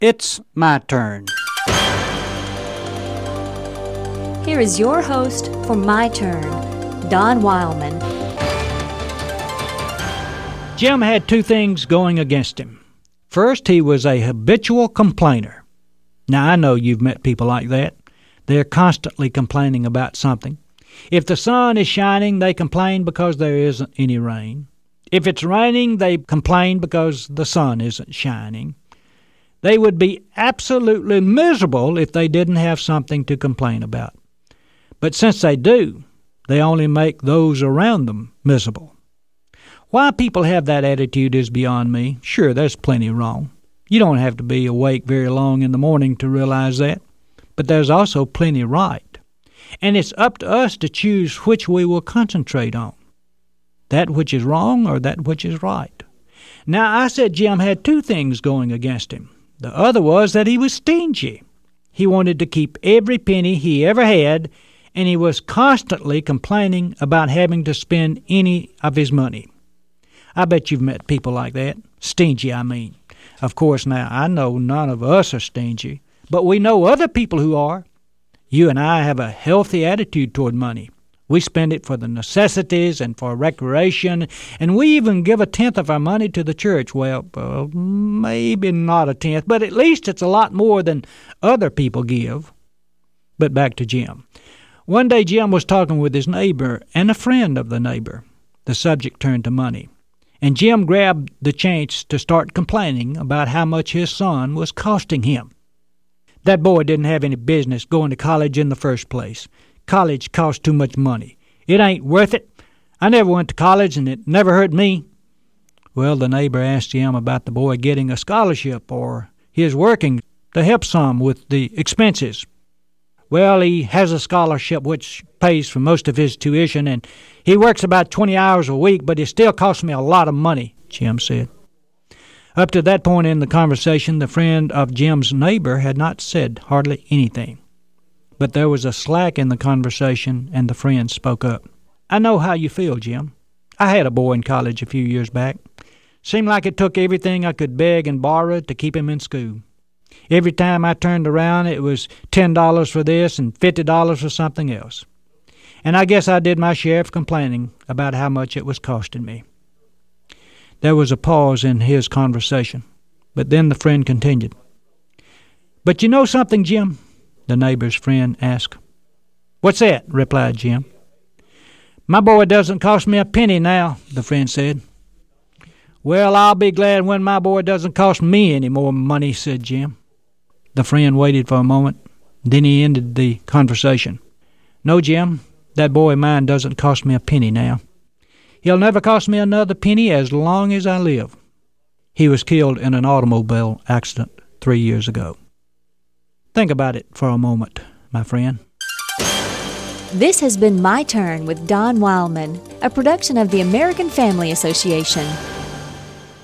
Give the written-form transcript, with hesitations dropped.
It's my turn. Here is your host for My Turn, Don Wildman. Jim had two things going against him. First, he was a habitual complainer. Now, I know you've met people like that. They're constantly complaining about something. If the sun is shining, they complain because there isn't any rain. If it's raining, they complain because the sun isn't shining. They would be absolutely miserable if they didn't have something to complain about. But since they do, they only make those around them miserable. Why people have that attitude is beyond me. Sure, there's plenty wrong. You don't have to be awake very long in the morning to realize that. But there's also plenty right. And it's up to us to choose which we will concentrate on. That which is wrong or that which is right. Now, I said Jim had two things going against him. The other was that he was stingy. He wanted to keep every penny he ever had, and he was constantly complaining about having to spend any of his money. I bet you've met people like that. Stingy, I mean. Of course, now, I know none of us are stingy, but we know other people who are. You and I have a healthy attitude toward money. We spend it for the necessities and for recreation, and we even give a tenth of our money to the church. Well, maybe not a tenth, but at least it's a lot more than other people give. But back to Jim. One day Jim was talking with his neighbor and a friend of the neighbor. The subject turned to money, and Jim grabbed the chance to start complaining about how much his son was costing him. That boy didn't have any business going to college in the first place. College costs too much money. It ain't worth it. I never went to college, and it never hurt me. Well, the neighbor asked Jim about the boy getting a scholarship or his working to help some with the expenses. Well, he has a scholarship which pays for most of his tuition, and he works about 20 hours a week, but it still costs me a lot of money, Jim said. Up to that point in the conversation, the friend of Jim's neighbor had not said hardly anything. But there was a slack in the conversation, and the friend spoke up. I know how you feel, Jim. I had a boy in college a few years back. Seemed like it took everything I could beg and borrow to keep him in school. Every time I turned around, it was $10 for this and $50 for something else. And I guess I did my share of complaining about how much it was costing me. There was a pause in his conversation, but then the friend continued. But you know something, Jim? The neighbor's friend asked. What's that? Replied Jim. My boy doesn't cost me a penny now, the friend said. Well, I'll be glad when my boy doesn't cost me any more money, said Jim. The friend waited for a moment. Then he ended the conversation. No, Jim, that boy of mine doesn't cost me a penny now. He'll never cost me another penny as long as I live. He was killed in an automobile accident 3 years ago. Think about it for a moment, my friend. This has been My Turn with Don Wildman, a production of the American Family Association.